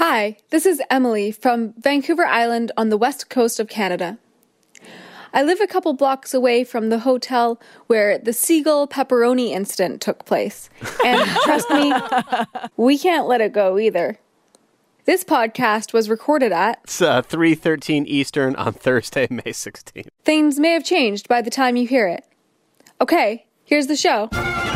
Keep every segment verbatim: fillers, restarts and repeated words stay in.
Hi, this is Emily from Vancouver Island on the west coast of Canada. I live a couple blocks away from the hotel where the seagull pepperoni incident took place. And trust me, we can't let it go either. This podcast was recorded at It's uh, three thirteen Eastern on Thursday, May sixteenth. Things may have changed by the time you hear it. Okay, here's the show.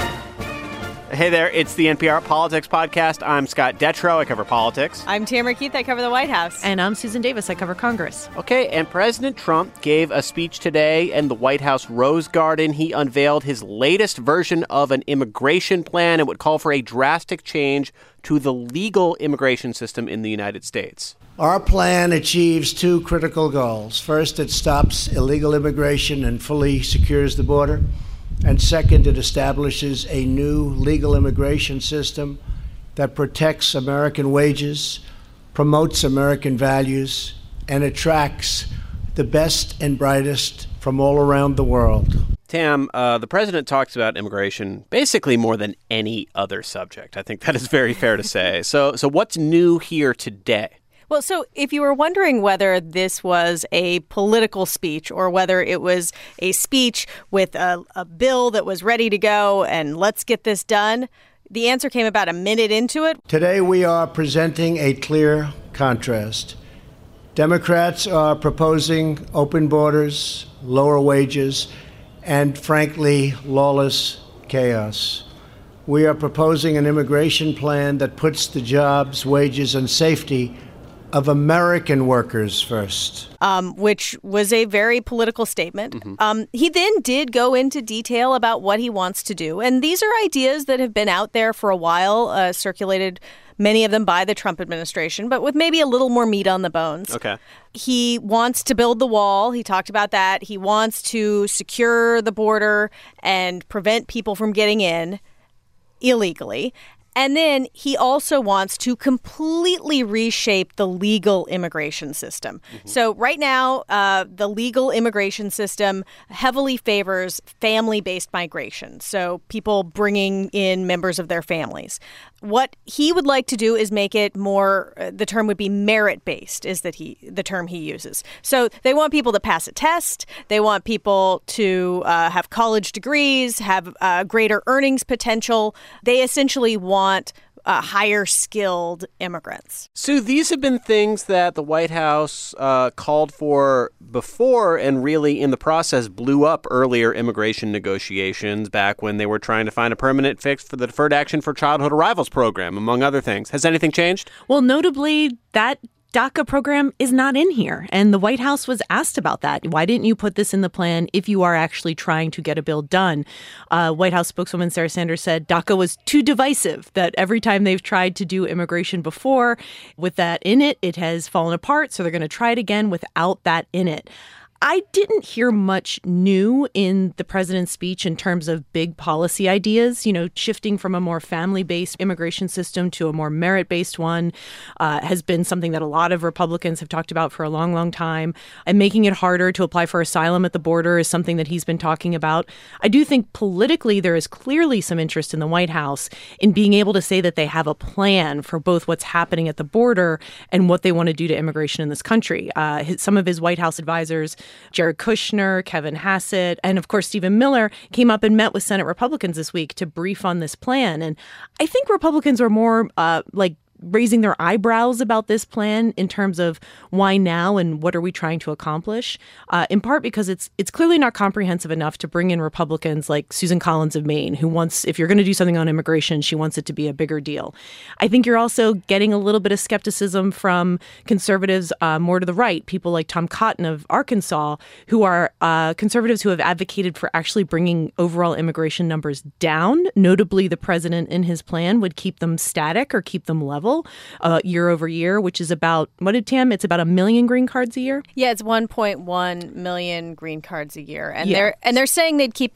Hey there, it's the N P R Politics Podcast. I'm Scott Detrow. I cover politics. I'm Tamara Keith. I cover the White House. And I'm Susan Davis. I cover Congress. Okay, and President Trump gave a speech today in the White House Rose Garden. He unveiled his latest version of an immigration plan. It would call for a drastic change to the legal immigration system in the United States. Our plan achieves two critical goals. First, it stops illegal immigration and fully secures the border. And second, it establishes a new legal immigration system that protects American wages, promotes American values, and attracts the best and brightest from all around the world. Tam, uh, the president talks about immigration basically more than any other subject. I think that is very fair to say. So, so what's new here today? Well, so if you were wondering whether this was a political speech or whether it was a speech with a, a bill that was ready to go and let's get this done, the answer came about a minute into it. Today we are presenting a clear contrast. Democrats are proposing open borders, lower wages, and frankly, lawless chaos. We are proposing an immigration plan that puts the jobs, wages, and safety of American workers first. Um, which was a very political statement. Mm-hmm. Um, he then did go into detail about what he wants to do. And these are ideas that have been out there for a while, uh, circulated, many of them by the Trump administration, but with maybe a little more meat on the bones. Okay. He wants to build the wall. He talked about that. He wants to secure the border and prevent people from getting in illegally. And then he also wants to completely reshape the legal immigration system. Mm-hmm. So right now, uh, the legal immigration system heavily favors family-based migration, so people bringing in members of their families. What he would like to do is make it more, uh, the term would be merit-based, is that he the term he uses. So they want people to pass a test. They want people to uh, have college degrees, have uh, greater earnings potential. They essentially want Uh, higher skilled immigrants. Sue, these have been things that the White House uh, called for before and really in the process blew up earlier immigration negotiations back when they were trying to find a permanent fix for the Deferred Action for Childhood Arrivals program, among other things. Has anything changed? Well, notably, that DACA program is not in here. And the White House was asked about that. Why didn't you put this in the plan if you are actually trying to get a bill done? Uh, White House spokeswoman Sarah Sanders said DACA was too divisive, that every time they've tried to do immigration before with that in it, it has fallen apart. So they're going to try it again without that in it. I didn't hear much new in the president's speech in terms of big policy ideas, you know, shifting from a more family-based immigration system to a more merit-based one uh, has been something that a lot of Republicans have talked about for a long, long time. And making it harder to apply for asylum at the border is something that he's been talking about. I do think politically there is clearly some interest in the White House in being able to say that they have a plan for both what's happening at the border and what they want to do to immigration in this country. Uh, his, some of his White House advisors, Jared Kushner, Kevin Hassett, and of course, Stephen Miller came up and met with Senate Republicans this week to brief on this plan. And I think Republicans are more uh, like raising their eyebrows about this plan in terms of why now and what are we trying to accomplish, uh, in part because it's it's clearly not comprehensive enough to bring in Republicans like Susan Collins of Maine, who wants, if you're going to do something on immigration, she wants it to be a bigger deal. I think you're also getting a little bit of skepticism from conservatives uh, more to the right, people like Tom Cotton of Arkansas, who are uh, conservatives who have advocated for actually bringing overall immigration numbers down. Notably, the president in his plan would keep them static or keep them level. Uh, year over year, which is about, what did Tam? It's about a million green cards a year? Yeah, it's one point one million green cards a year. And yeah. they're and they're saying they'd keep that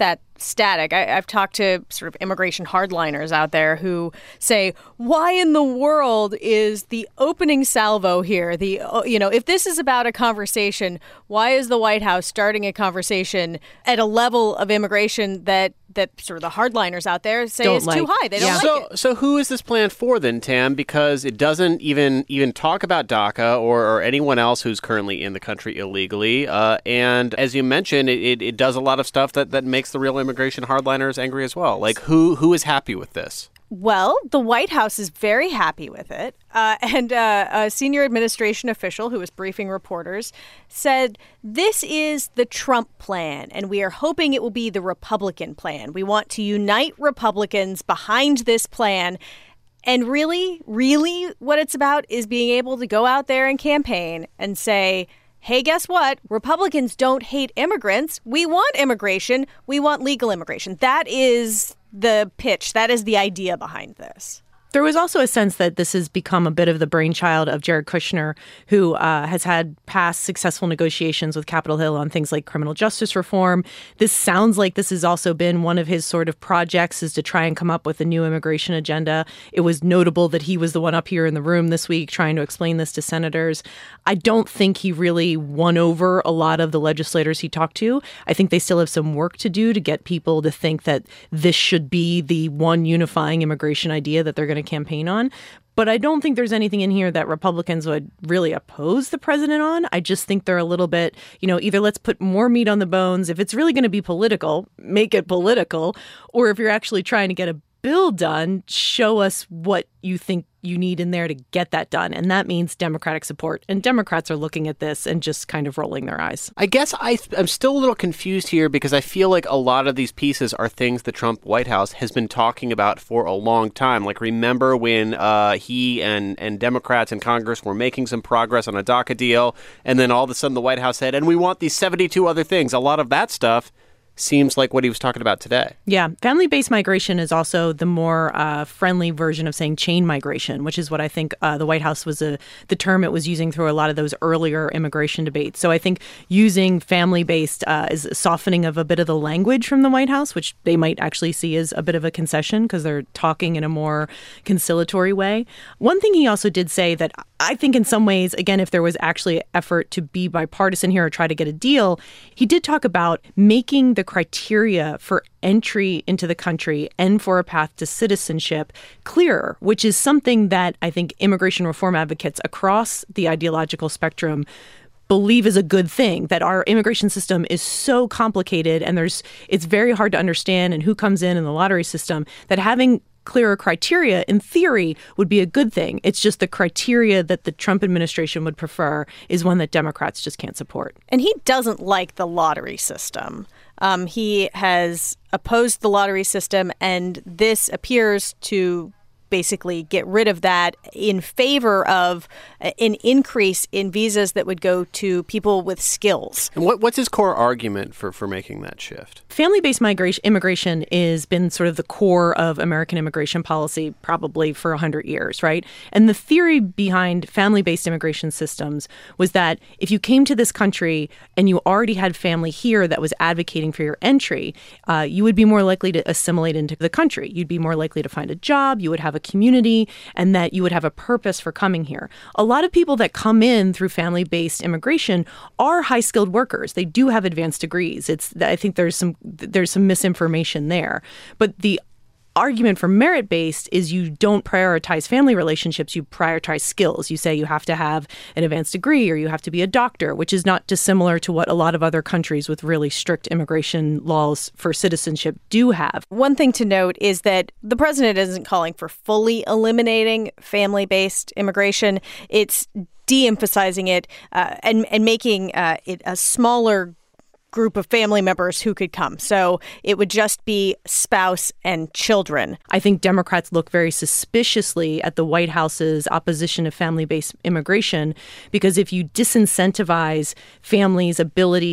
static. I, I've talked to sort of immigration hardliners out there who say, why in the world is the opening salvo here? The, you know, if this is about a conversation, why is the White House starting a conversation at a level of immigration that that sort of the hardliners out there say Don't is like. too high? They don't Yeah. like So, it. so who is this plan for then, Tam? Because it doesn't even even talk about DACA or, or anyone else who's currently in the country illegally. Uh, and as you mentioned, it, it, it does a lot of stuff that, that makes the real immigration hardliners angry as well. Like, who who is happy with this? Well, the White House is very happy with it. Uh, and uh, a senior administration official who was briefing reporters said, this is the Trump plan, and we are hoping it will be the Republican plan. We want to unite Republicans behind this plan. And really, really what it's about is being able to go out there and campaign and say, hey, guess what? Republicans don't hate immigrants. We want immigration. We want legal immigration. That is the pitch. That is the idea behind this. There was also a sense that this has become a bit of the brainchild of Jared Kushner, who uh, has had past successful negotiations with Capitol Hill on things like criminal justice reform. This sounds like this has also been one of his sort of projects, is to try and come up with a new immigration agenda. It was notable that he was the one up here in the room this week trying to explain this to senators. I don't think he really won over a lot of the legislators he talked to. I think they still have some work to do to get people to think that this should be the one unifying immigration idea that they're going to campaign on. But I don't think there's anything in here that Republicans would really oppose the president on. I just think they're a little bit, you know, either let's put more meat on the bones. If it's really going to be political, make it political. Or if you're actually trying to get a bill done, show us what you think you need in there to get that done. And that means Democratic support. And Democrats are looking at this and just kind of rolling their eyes. I guess I, I'm still a little confused here because I feel like a lot of these pieces are things the Trump White House has been talking about for a long time. Like, remember when uh, he and, and Democrats in Congress were making some progress on a DACA deal, and then all of a sudden the White House said, and we want these seventy-two other things. A lot of that stuff seems like what he was talking about today. Yeah. Family-based migration is also the more uh, friendly version of saying chain migration, which is what I think uh, the White House was a, the term it was using through a lot of those earlier immigration debates. So I think using family-based uh, is a softening of a bit of the language from the White House, which they might actually see as a bit of a concession because they're talking in a more conciliatory way. One thing he also did say that I think in some ways, again, if there was actually effort to be bipartisan here or try to get a deal, he did talk about making the criteria for entry into the country and for a path to citizenship clearer, which is something that I think immigration reform advocates across the ideological spectrum believe is a good thing, that our immigration system is so complicated and there's it's very hard to understand and who comes in in the lottery system, that having clearer criteria, in theory, would be a good thing. It's just the criteria that the Trump administration would prefer is one that Democrats just can't support. And he doesn't like the lottery system. Um, he has opposed the lottery system, and this appears to basically get rid of that in favor of an increase in visas that would go to people with skills. And what, what's his core argument for, for making that shift? Family-based migration, immigration has been sort of the core of American immigration policy probably for one hundred years, right? And the theory behind family-based immigration systems was that if you came to this country and you already had family here that was advocating for your entry, uh, you would be more likely to assimilate into the country. You'd be more likely to find a job, you would have a community, and that you would have a purpose for coming here. A lot of people that come in through family-based immigration are high-skilled workers. They do have advanced degrees. It's I think there's some there's some misinformation there. But the argument for merit-based is you don't prioritize family relationships, you prioritize skills. You say you have to have an advanced degree or you have to be a doctor, which is not dissimilar to what a lot of other countries with really strict immigration laws for citizenship do have. One thing to note is that the president isn't calling for fully eliminating family-based immigration. It's de-emphasizing it uh, and, and making uh, it a smaller group of family members who could come. So it would just be spouse and children. I think Democrats look very suspiciously at the White House's opposition of family-based immigration because if you disincentivize families' ability to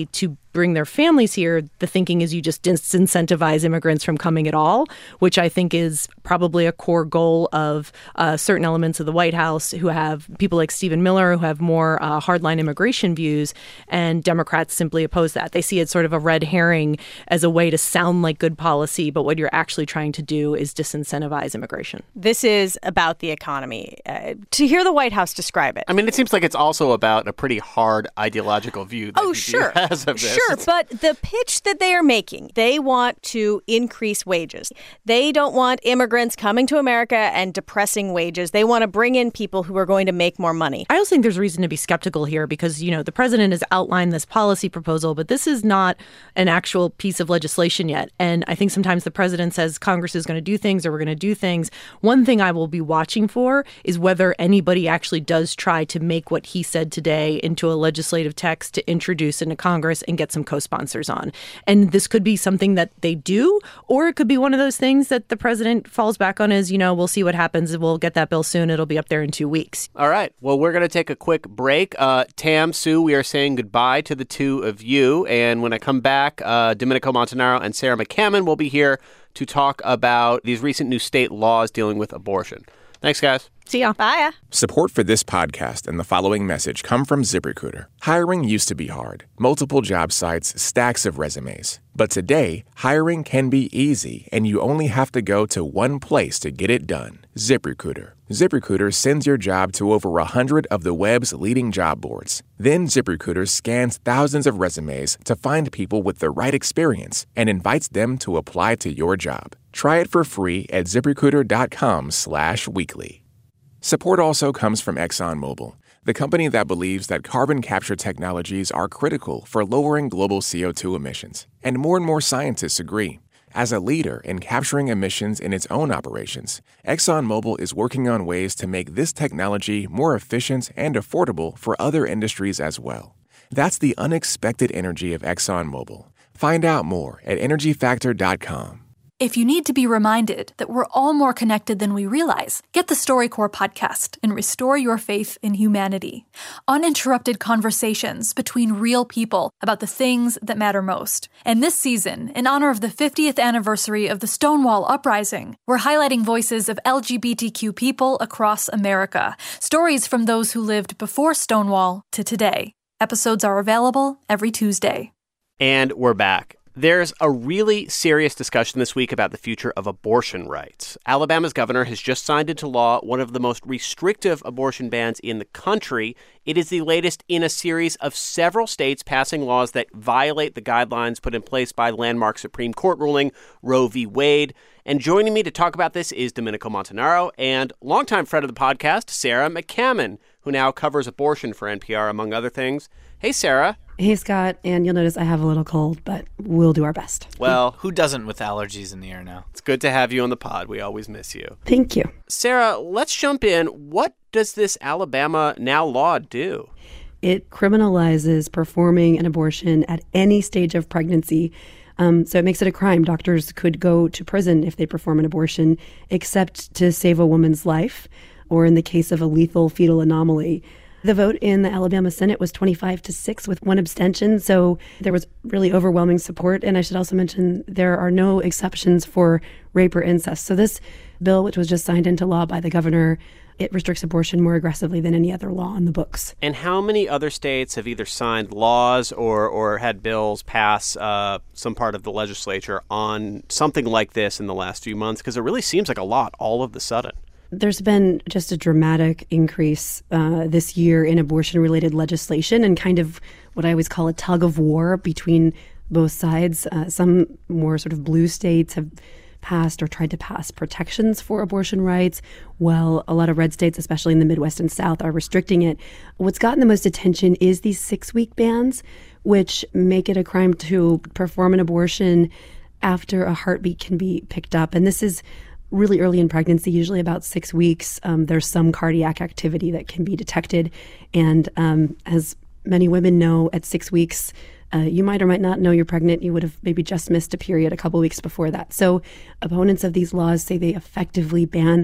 bring their families here, the thinking is you just disincentivize immigrants from coming at all, which I think is probably a core goal of uh, certain elements of the White House who have people like Stephen Miller who have more uh, hardline immigration views, and Democrats simply oppose that. They see it sort of a red herring as a way to sound like good policy, but what you're actually trying to do is disincentivize immigration. This is about the economy. Uh, to hear the White House describe it. I mean, it seems like it's also about a pretty hard ideological view that oh, he sure. has of this. Sure, but the pitch that they are making, they want to increase wages. They don't want immigrants coming to America and depressing wages. They want to bring in people who are going to make more money. I also think there's reason to be skeptical here because, you know, the president has outlined this policy proposal, but this is not an actual piece of legislation yet. And I think sometimes the president says Congress is going to do things or we're going to do things. One thing I will be watching for is whether anybody actually does try to make what he said today into a legislative text to introduce into Congress and get some co-sponsors on. And this could be something that they do, or it could be one of those things that the president falls back on as, you know, we'll see what happens. We'll get that bill soon. It'll be up there in two weeks. All right. Well, we're going to take a quick break. Uh, Tam, Sue, we are saying goodbye to the two of you. And when I come back, uh, Domenico Montanaro and Sarah McCammon will be here to talk about these recent new state laws dealing with abortion. Thanks, guys. See ya. Bye. Support for this podcast and the following message come from ZipRecruiter. Hiring used to be hard. Multiple job sites, stacks of resumes. But today, hiring can be easy, and you only have to go to one place to get it done. ZipRecruiter. ZipRecruiter sends your job to over one hundred of the web's leading job boards. Then ZipRecruiter scans thousands of resumes to find people with the right experience and invites them to apply to your job. Try it for free at ZipRecruiter.com slash weekly. Support also comes from ExxonMobil, the company that believes that carbon capture technologies are critical for lowering global C O two emissions. And more and more scientists agree. As a leader in capturing emissions in its own operations, ExxonMobil is working on ways to make this technology more efficient and affordable for other industries as well. That's the unexpected energy of ExxonMobil. Find out more at energy factor dot com. If you need to be reminded that we're all more connected than we realize, get the StoryCorps podcast and restore your faith in humanity. Uninterrupted conversations between real people about the things that matter most. And this season, in honor of the fiftieth anniversary of the Stonewall Uprising, we're highlighting voices of L G B T Q people across America. Stories from those who lived before Stonewall to today. Episodes are available every Tuesday. And we're back. There's a really serious discussion this week about the future of abortion rights. Alabama's governor has just signed into law one of the most restrictive abortion bans in the country. It is the latest in a series of several states passing laws that violate the guidelines put in place by the landmark Supreme Court ruling Roe v. Wade. And joining me to talk about this is Domenico Montanaro and longtime friend of the podcast, Sarah McCammon, who now covers abortion for N P R, among other things. Hey, Sarah. Hey, Scott, and you'll notice I have a little cold, but we'll do our best. Well, who doesn't with allergies in the air now? It's good to have you on the pod. We always miss you. Thank you. Sarah, let's jump in. What does this Alabama Now law do? It criminalizes performing an abortion at any stage of pregnancy. Um, so it makes it a crime. Doctors could go to prison if they perform an abortion, except to save a woman's life, or in the case of a lethal fetal anomaly. The vote in the Alabama Senate was twenty-five to six with one abstention, so there was really overwhelming support. And I should also mention there are no exceptions for rape or incest. So this bill, which was just signed into law by the governor, it restricts abortion more aggressively than any other law on the books. And how many other states have either signed laws or, or had bills pass uh, some part of the legislature on something like this in the last few months? Because it really seems like a lot all of a sudden. There's been just a dramatic increase uh, this year in abortion-related legislation and kind of what I always call a tug of war between both sides. Uh, some more sort of blue states have passed or tried to pass protections for abortion rights, while a lot of red states, especially in the Midwest and South, are restricting it. What's gotten the most attention is these six-week bans, which make it a crime to perform an abortion after a heartbeat can be picked up. And this is really early in pregnancy, usually about six weeks, um, there's some cardiac activity that can be detected. And um, as many women know, at six weeks, uh, you might or might not know you're pregnant. You would have maybe just missed a period a couple weeks before that. So opponents of these laws say they effectively ban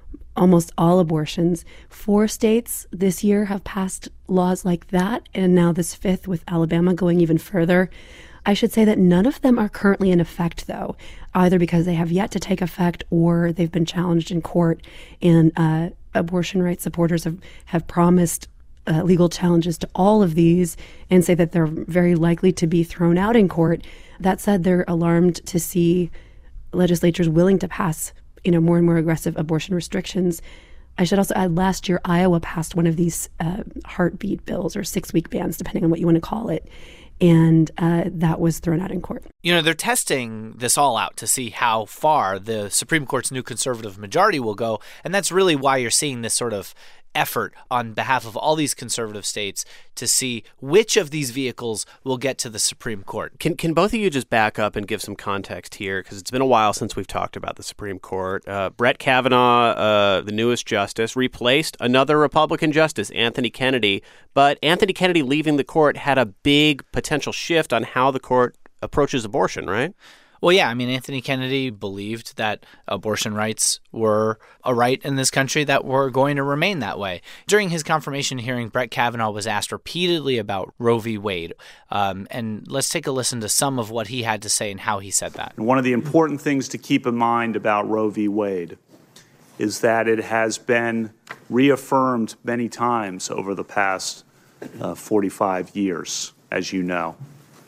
almost all abortions. Four states this year have passed laws like that, and now this fifth with Alabama going even further. I should say that none of them are currently in effect, though, either because they have yet to take effect or they've been challenged in court. And uh, abortion rights supporters have, have promised uh, legal challenges to all of these and say that they're very likely to be thrown out in court. That said, they're alarmed to see legislatures willing to pass you know, more and more aggressive abortion restrictions. I should also add, last year, Iowa passed one of these uh, heartbeat bills or six-week bans, depending on what you want to call it. And uh, that was thrown out in court. You know, they're testing this all out to see how far the Supreme Court's new conservative majority will go. And that's really why you're seeing this sort of effort on behalf of all these conservative states to see which of these vehicles will get to the Supreme Court. Can can both of you just back up and give some context here? Because it's been a while since we've talked about the Supreme Court. Uh, Brett Kavanaugh, uh, the newest justice, replaced another Republican justice, Anthony Kennedy. But Anthony Kennedy leaving the court had a big potential shift on how the court approaches abortion, right? Well, yeah, I mean, Anthony Kennedy believed that abortion rights were a right in this country that were going to remain that way. During his confirmation hearing, Brett Kavanaugh was asked repeatedly about Roe v. Wade. Um, and let's take a listen to some of what he had to say and how he said that. One of the important things to keep in mind about Roe v. Wade is that it has been reaffirmed many times over the past uh, forty-five years, as you know.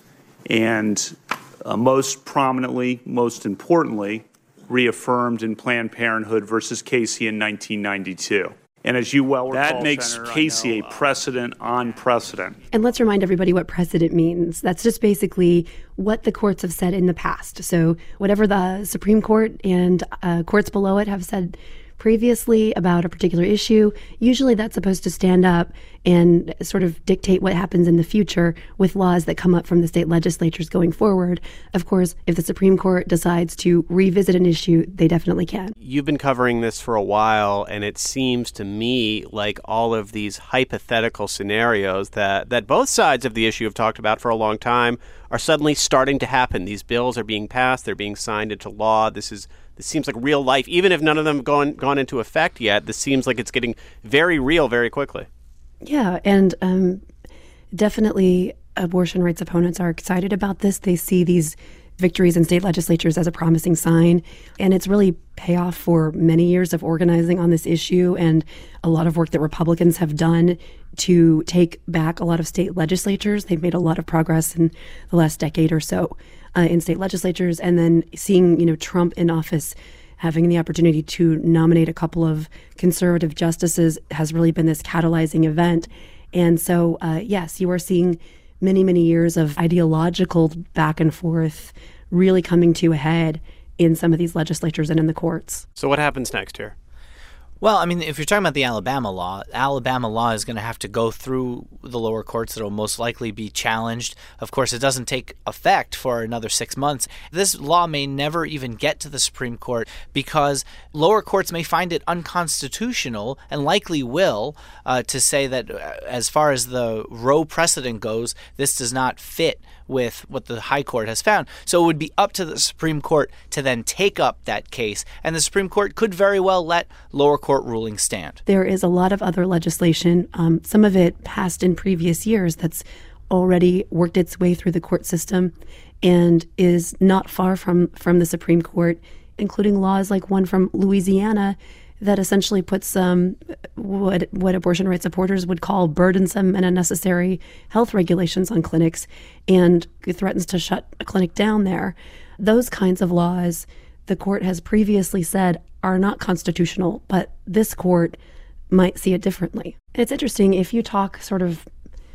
And Uh, most prominently, most importantly, reaffirmed in Planned Parenthood versus Casey in nineteen ninety-two. And as you well recall, that makes Senator, Casey know, a precedent on precedent. And let's remind everybody what precedent means. That's just basically what the courts have said in the past. So whatever the Supreme Court and uh, courts below it have said previously about a particular issue, usually that's supposed to stand up and sort of dictate what happens in the future with laws that come up from the state legislatures going forward. Of course, if the Supreme Court decides to revisit an issue, they definitely can. You've been covering this for a while, and it seems to me like all of these hypothetical scenarios that, that both sides of the issue have talked about for a long time are suddenly starting to happen. These bills are being passed, they're being signed into law. This is This seems like real life. Even if none of them have gone, gone into effect yet, this seems like it's getting very real very quickly. Yeah, and um, definitely abortion rights opponents are excited about this. They see these victories in state legislatures as a promising sign, and it's really payoff for many years of organizing on this issue and a lot of work that Republicans have done to take back a lot of state legislatures. They've made a lot of progress in the last decade or so uh, in state legislatures, and then seeing, you know, Trump in office, having the opportunity to nominate a couple of conservative justices has really been this catalyzing event. And so, uh, yes, you are seeing many, many years of ideological back and forth really coming to a head in some of these legislatures and in the courts. So what happens next here? Well, I mean, if you're talking about the Alabama law, Alabama law is going to have to go through the lower courts. It will most likely be challenged. Of course, it doesn't take effect for another six months. This law may never even get to the Supreme Court because lower courts may find it unconstitutional and likely will uh, to say that uh, as far as the Roe precedent goes, this does not fit with what the high court has found. So it would be up to the Supreme Court to then take up that case, and the Supreme Court could very well let lower court rulings stand. There is a lot of other legislation, um, some of it passed in previous years, that's already worked its way through the court system and is not far from, from the Supreme Court, including laws like one from Louisiana that essentially puts um, what what abortion rights supporters would call burdensome and unnecessary health regulations on clinics and threatens to shut a clinic down there. Those kinds of laws, the court has previously said, are not constitutional, but this court might see it differently. And it's interesting, if you talk sort of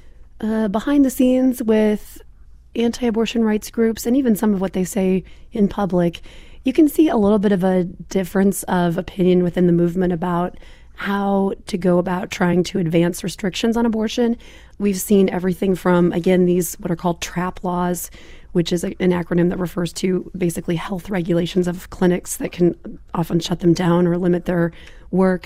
uh, behind the scenes with anti-abortion rights groups and even some of what they say in public, you can see a little bit of a difference of opinion within the movement about how to go about trying to advance restrictions on abortion. We've seen everything from, again, these what are called TRAP laws, which is a, an acronym that refers to basically health regulations of clinics that can often shut them down or limit their work,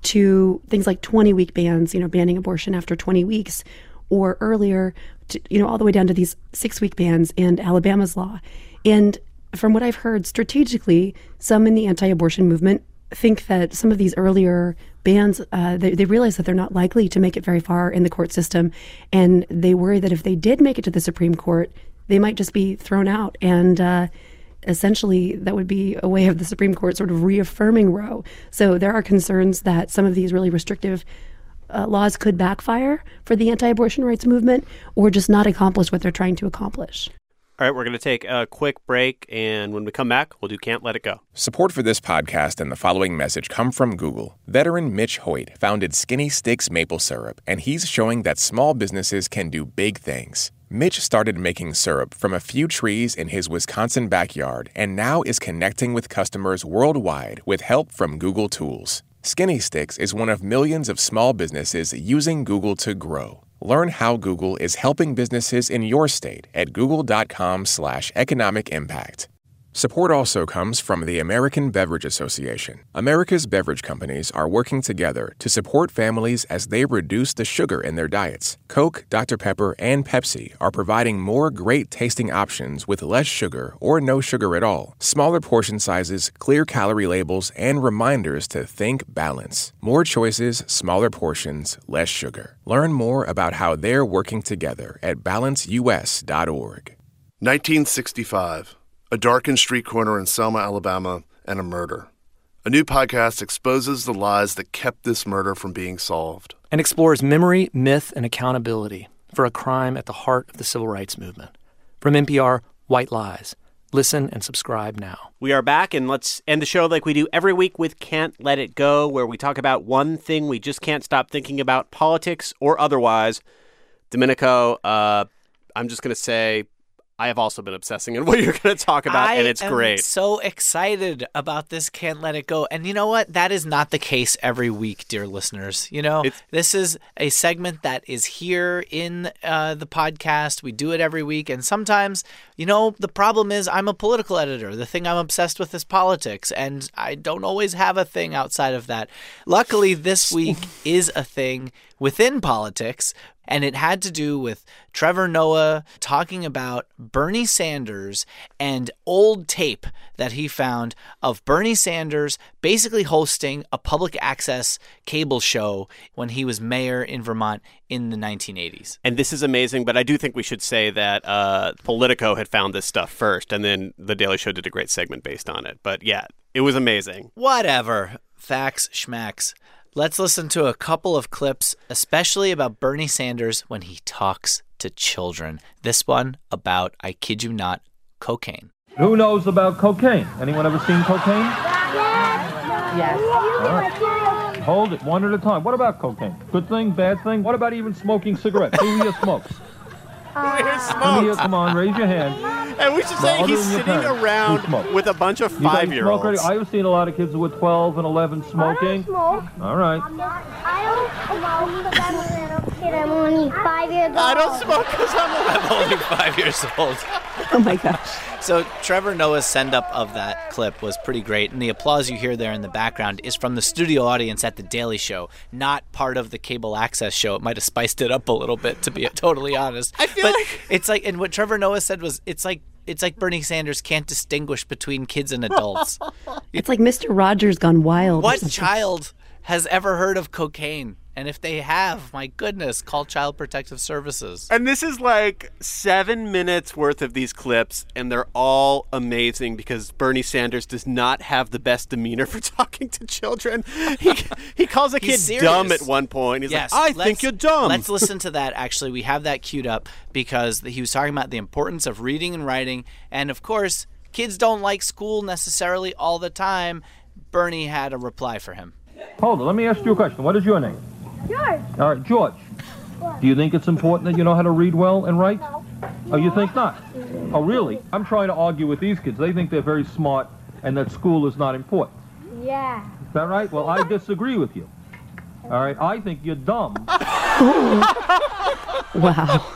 to things like twenty-week bans, you know, banning abortion after twenty weeks, or earlier, to, you know, all the way down to these six-week bans and Alabama's law. And from what I've heard, strategically, some in the anti-abortion movement think that some of these earlier bans, uh, they, they realize that they're not likely to make it very far in the court system. And they worry that if they did make it to the Supreme Court, they might just be thrown out. And uh, essentially, that would be a way of the Supreme Court sort of reaffirming Roe. So there are concerns that some of these really restrictive uh, laws could backfire for the anti-abortion rights movement or just not accomplish what they're trying to accomplish. All right, we're going to take a quick break, and when we come back, we'll do Can't Let It Go. Support for this podcast and the following message come from Google. Veteran Mitch Hoyt founded Skinny Sticks Maple Syrup, and he's showing that small businesses can do big things. Mitch started making syrup from a few trees in his Wisconsin backyard and now is connecting with customers worldwide with help from Google Tools. Skinny Sticks is one of millions of small businesses using Google to grow. Learn how Google is helping businesses in your state at google.com slash economic impact. Support also comes from the American Beverage Association. America's beverage companies are working together to support families as they reduce the sugar in their diets. Coke, Doctor Pepper, and Pepsi are providing more great-tasting options with less sugar or no sugar at all, smaller portion sizes, clear calorie labels, and reminders to think balance. More choices, smaller portions, less sugar. Learn more about how they're working together at balance u s dot org. nineteen sixty-five. A darkened street corner in Selma, Alabama, and a murder. A new podcast exposes the lies that kept this murder from being solved. And explores memory, myth, and accountability for a crime at the heart of the civil rights movement. From N P R, White Lies. Listen and subscribe now. We are back, and let's end the show like we do every week with Can't Let It Go, where we talk about one thing we just can't stop thinking about, politics or otherwise. Domenico, uh, I'm just going to say, I have also been obsessing on what you're going to talk about, I and it's am great. So excited about this Can't Let It Go. And you know what? That is not the case every week, dear listeners. You know, it's, this is a segment that is here in uh, the podcast. We do it every week. And sometimes, you know, the problem is I'm a political editor. The thing I'm obsessed with is politics. And I don't always have a thing outside of that. Luckily, this week is a thing within politics. And it had to do with Trevor Noah talking about Bernie Sanders and old tape that he found of Bernie Sanders basically hosting a public access cable show when he was mayor in Vermont in the nineteen eighties. And this is amazing, but I do think we should say that uh, Politico had found this stuff first, and then The Daily Show did a great segment based on it. But yeah, it was amazing. Whatever. Facts, schmacks. Let's listen to a couple of clips, especially about Bernie Sanders when he talks to children. This one about, I kid you not, cocaine. Who knows about cocaine? Anyone ever seen cocaine? Yes. All right. Hold it, one at a time. What about cocaine? Good thing, bad thing? What about even smoking cigarettes? Who here smokes? Who here smokes? Who here, come on, raise your hand. And we should say he's sitting around with a bunch of five-year-olds. I've seen a lot of kids who were twelve and eleven smoking. I don't smoke. All right. I'm not, I don't smoke because I'm a little kid. I'm only five years old. I don't smoke because I'm, I'm only five years old. Oh, my gosh. So Trevor Noah's send-up of that clip was pretty great, and the applause you hear there in the background is from the studio audience at The Daily Show, not part of the cable access show. It might have spiced it up a little bit, to be totally honest. I feel but like... it's like, and what Trevor Noah said was, it's like It's like Bernie Sanders can't distinguish between kids and adults. It's like Mister Rogers gone wild. What child has ever heard of cocaine? And if they have, my goodness, call Child Protective Services. And this is like seven minutes worth of these clips, and they're all amazing because Bernie Sanders does not have the best demeanor for talking to children. He he calls a kid dumb at one point. He's yes, like, I think you're dumb. Let's listen to that, actually. We have that queued up because he was talking about the importance of reading and writing. And, of course, kids don't like school necessarily all the time. Bernie had a reply for him. Hold on, let me ask you a question. What is your name? George. All right, George. What? Do you think it's important that you know how to read well and write? No. Oh, you think not? Oh, really? I'm trying to argue with these kids. They think they're very smart and that school is not important. Yeah. Is that right? Well, I disagree with you. All right, I think you're dumb. Wow.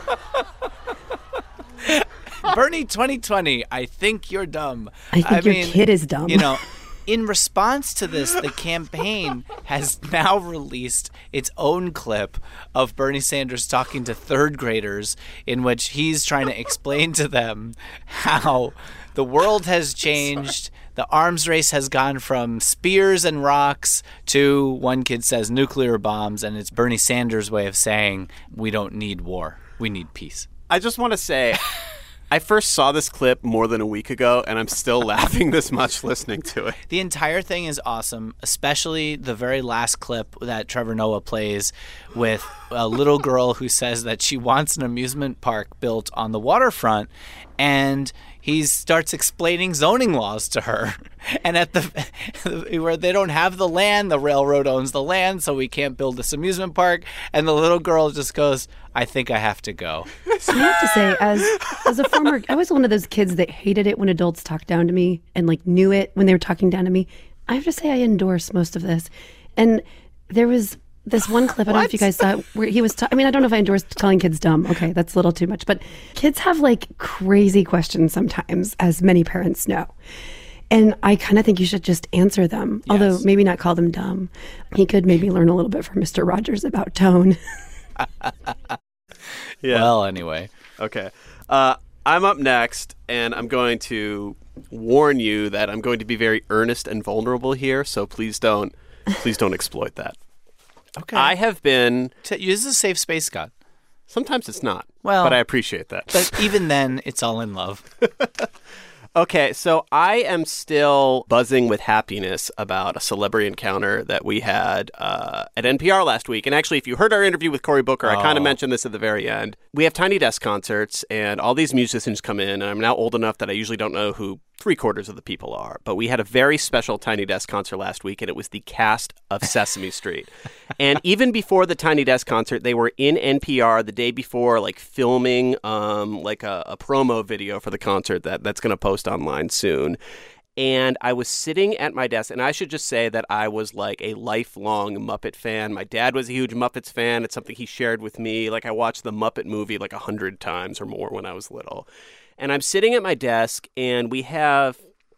Bernie twenty twenty, I think you're dumb. I think I your mean, kid is dumb. You know, in response to this, the campaign has now released its own clip of Bernie Sanders talking to third graders in which he's trying to explain to them how the world has changed. The arms race has gone from spears and rocks to, one kid says, nuclear bombs. And it's Bernie Sanders' way of saying we don't need war. We need peace. I just want to say, I first saw this clip more than a week ago, and I'm still laughing this much listening to it. The entire thing is awesome, especially the very last clip that Trevor Noah plays with a little girl who says that she wants an amusement park built on the waterfront, and he starts explaining zoning laws to her. And at the where they don't have the land, the railroad owns the land, so we can't build this amusement park. And the little girl just goes, I think I have to go. So I have to say, as as a former, I was one of those kids that hated it when adults talked down to me and like knew it when they were talking down to me. I have to say I endorse most of this. And there was this one clip, I don't know if you guys saw it, where he was, ta- I mean, I don't know if I endorse calling kids dumb. Okay, that's a little too much. But kids have like crazy questions sometimes, as many parents know. And I kind of think you should just answer them, yes. Although maybe not call them dumb. He could maybe learn a little bit from Mister Rogers about tone. Yeah. Well, anyway. Okay. Uh, I'm up next, and I'm going to warn you that I'm going to be very earnest and vulnerable here, so please don't, please don't exploit that. Okay. I have been... This is a safe space, Scott. Sometimes it's not, well, but I appreciate that. But even then, it's all in love. Okay, so I am still buzzing with happiness about a celebrity encounter that we had uh, at N P R last week. And actually, if you heard our interview with Cory Booker, oh. I kind of mentioned this at the very end. We have Tiny Desk concerts, and all these musicians come in, and I'm now old enough that I usually don't know who three quarters of the people are. But we had a very special Tiny Desk concert last week, and it was the cast of Sesame Street. And even before the Tiny Desk concert, they were in N P R the day before, like filming um, like a, a promo video for the concert that, that's going to post online soon. And I was sitting at my desk, and I should just say that I was like a lifelong Muppet fan. My dad was a huge Muppets fan. It's something he shared with me. Like I watched the Muppet movie like a hundred times or more when I was little. And I'm sitting at my desk, and we have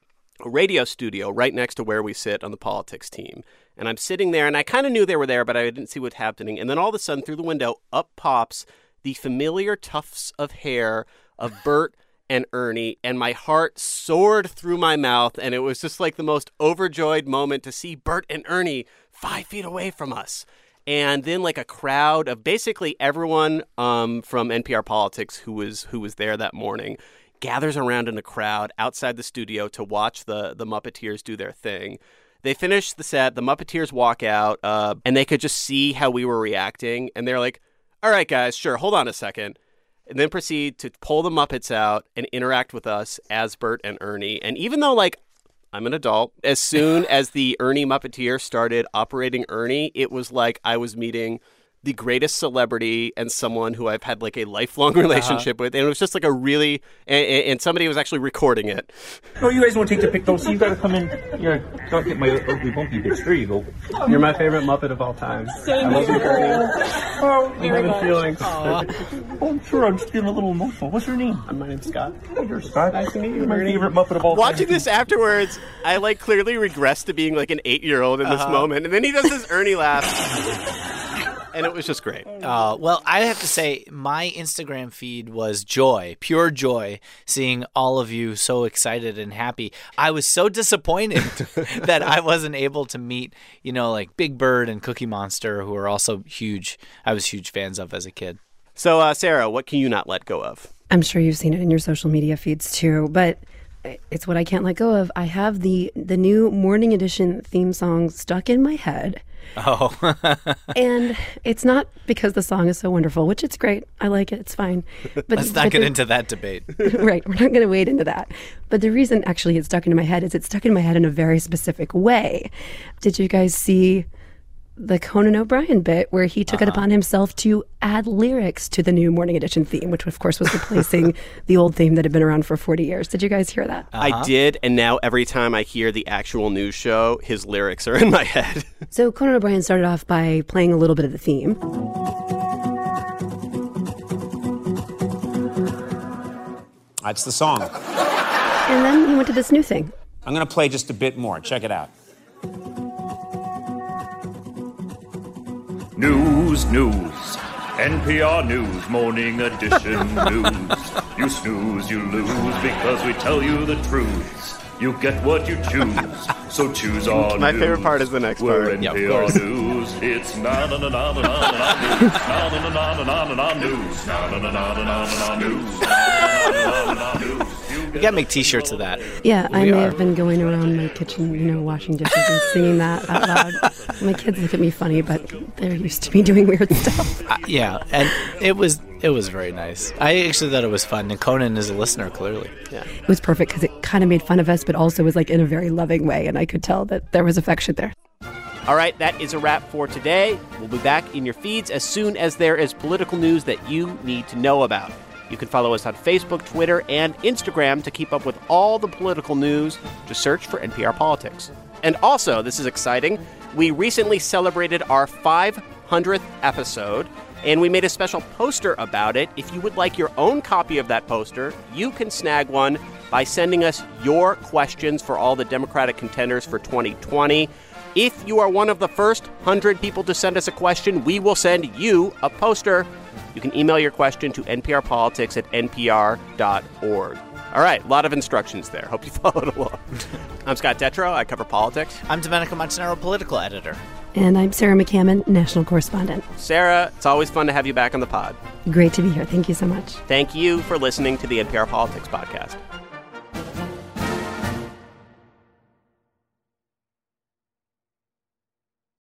a radio studio right next to where we sit on the politics team. And I'm sitting there, and I kind of knew they were there, but I didn't see what's happening. And then all of a sudden, through the window, up pops the familiar tufts of hair of Bert and Ernie, and my heart soared through my mouth, and it was just like the most overjoyed moment to see Bert and Ernie five feet away from us. And then like a crowd of basically everyone um, from N P R Politics who was who was there that morning gathers around in a crowd outside the studio to watch the, the Muppeteers do their thing. They finish the set, the Muppeteers walk out, uh, and they could just see how we were reacting. And they're like, all right, guys, sure, hold on a second. And then proceed to pull the Muppets out and interact with us as Bert and Ernie. And even though, like, I'm an adult, as soon as the Ernie Muppeteer started operating Ernie, it was like I was meeting the greatest celebrity and someone who I've had like a lifelong relationship uh-huh. with. And it was just like a really, and, and somebody was actually recording it. Oh, you guys want to take the pic? Don't see, you got to come in. Yeah, don't get my ugly bumpy bits. There you go. You're my favorite Muppet of all time. Same I love you, Ernie. Oh, I'm having feelings. Oh, sure, I'm just getting a little emotional. What's your name? My name's Scott. Oh, you're Scott. Nice to meet you, You're my Ernie. favorite Muppet of all time. Watching this afterwards, I like clearly regress to being like an eight-year-old in this uh-huh. moment. And then he does this Ernie laugh. And it was just great. Uh, well, I have to say, my Instagram feed was joy, pure joy, seeing all of you so excited and happy. I was so disappointed that I wasn't able to meet, you know, like Big Bird and Cookie Monster, who are also huge, I was huge fans of as a kid. So, uh, Sarah, what can you not let go of? I'm sure you've seen it in your social media feeds, too, but it's what I can't let go of. I have the, the new Morning Edition theme song stuck in my head. Oh. And it's not because the song is so wonderful, which it's great. I like it. It's fine. But let's not but get the, into that debate. Right. We're not going to wade into that. But the reason actually it's stuck into my head is it's stuck in my head in a very specific way. Did you guys see the Conan O'Brien bit where he took uh-huh. it upon himself to add lyrics to the new Morning Edition theme, which of course was replacing the old theme that had been around for forty years. Did you guys hear that? Uh-huh. I did, and now every time I hear the actual news show, his lyrics are in my head. So Conan O'Brien started off by playing a little bit of the theme. That's the song. And then he went to this new thing. I'm going to play just a bit more. Check it out. News, news. N P R News, morning edition news. You snooze, you lose, because we tell you the truth. You get what you choose, so choose our My news. favorite part is the next We're part. N Yeah, P R News. It's na na na na na na na news. Na na na na na na na news. Na na na na na na news. Na na na na news. We gotta make T-shirts of that. Yeah, I We may are. have been going around my kitchen, you know, washing dishes and singing that out loud. My kids look at me funny, but they're used to me doing weird stuff. Uh, yeah, and it was it was very nice. I actually thought it was fun, and Conan is a listener, clearly. Yeah, It was perfect because it kind of made fun of us, but also was like in a very loving way, and I could tell that there was affection there. All right, that is a wrap for today. We'll be back in your feeds as soon as there is political news that you need to know about. You can follow us on Facebook, Twitter, and Instagram to keep up with all the political news. Just search for N P R Politics. And also, this is exciting, we recently celebrated our five hundredth episode, and we made a special poster about it. If you would like your own copy of that poster, you can snag one by sending us your questions for all the Democratic contenders for twenty twenty. If you are one of the first one hundred people to send us a question, we will send you a poster. You can email your question to n p r politics at n p r dot org. All right, a lot of instructions there. Hope you followed along. I'm Scott Detrow. I cover politics. I'm Domenico Montanaro, political editor. And I'm Sarah McCammon, national correspondent. Sarah, it's always fun to have you back on the pod. Great to be here. Thank you so much. Thank you for listening to the N P R Politics Podcast.